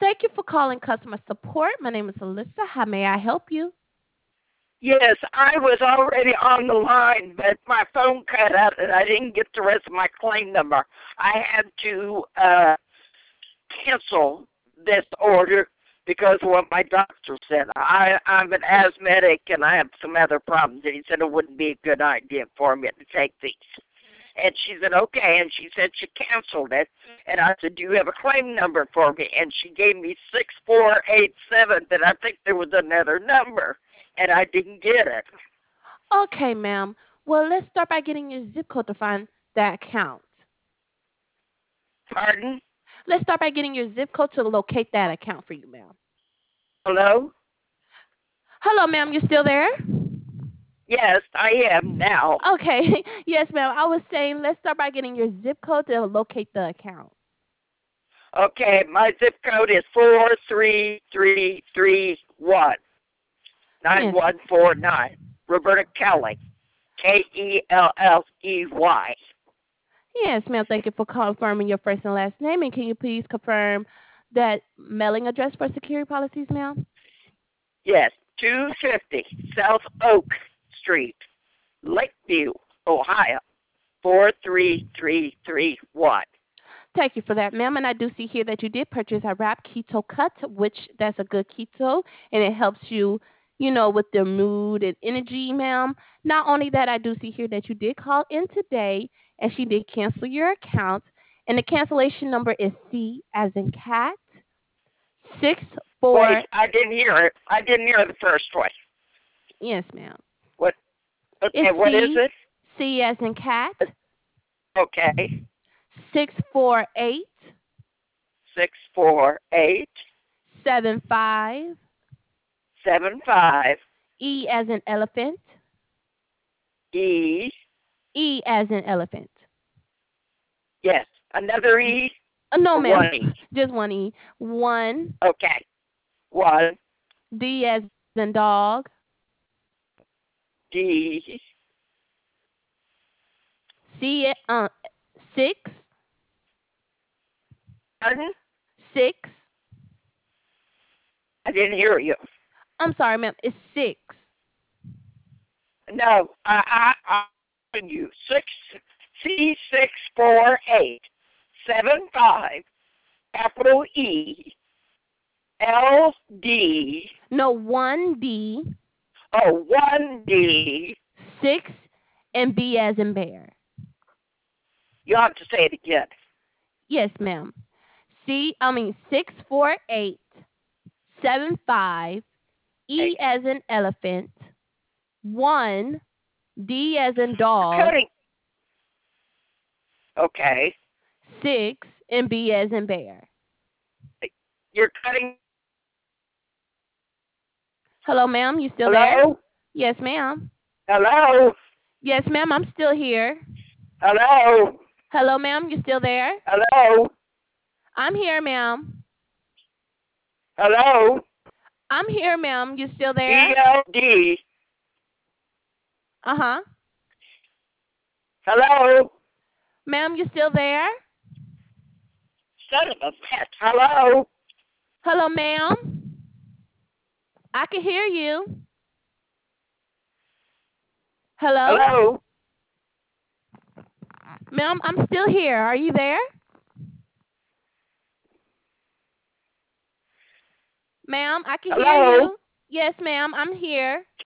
Thank you for calling customer support. My name is Alyssa. How may I help you? Yes, I was already on the line, but my phone cut out and I didn't get the rest of my claim number. I had to cancel this order because of what my doctor said. I'm an asthmatic and I have some other problems, and he said it wouldn't be a good idea for me to take these. And she said, okay. And she said she canceled it. And I said, do you have a claim number for me? And she gave me 6487, but I think there was another number, and I didn't get it. Okay, ma'am. Well, let's start by getting your zip code to find that account. Pardon? Let's start by getting your zip code to locate that account for you, ma'am. Hello? Hello, ma'am. You still there? Yes, I am now. Okay. Yes, ma'am. I was saying let's start by getting your zip code to locate the account. Okay, my zip code is 43331 nine Yes. one four nine. Roberta Kelly. Kelley. Yes, ma'am. Thank you for confirming your first and last name. And can you please confirm that mailing address for security policies, ma'am? Yes, 250 South Oak Street, Lakeview, Ohio, 43331. Thank you for that, ma'am. And I do see here that you did purchase a wrap keto cut, which that's a good keto, and it helps you, with the mood and energy, ma'am. Not only that, I do see here that you did call in today, and she did cancel your account, and the cancellation number is C as in cat six Wait, four. I didn't hear it. I didn't hear the first one. Yes, ma'am. What? It's Okay, what is C it? C as in cat Okay, 648 648 75 75 E as in elephant E. E as in elephant. Yes, another E No, or ma'am. one E. Just one E. One Okay, one D as in dog. D. C. Six. Pardon? Six. I didn't hear you. I'm sorry, ma'am. It's six. No, you 6C64875 capital ELD. No, one D. Oh, one D. Six and B as in bear. You have to say it again. Yes, ma'am. 64875 E Hey, as in elephant. One D as in you're dog. cutting. Okay, Six and B as in bear. you're cutting. Hello, ma'am. You still there? Hello, Yes, ma'am. hello, Yes, ma'am. I'm still here. hello, Hello, ma'am. You still there? hello, I'm here, ma'am. hello. I'm here, ma'am. You still there? ELD. Uh huh. Hello, Ma'am, you still there? son of a bitch. Hello, Hello, ma'am. I can hear you. Hello? hello. Ma'am, I'm still here. Are you there? Ma'am, I can hear Hello? you. Yes, ma'am. I'm here.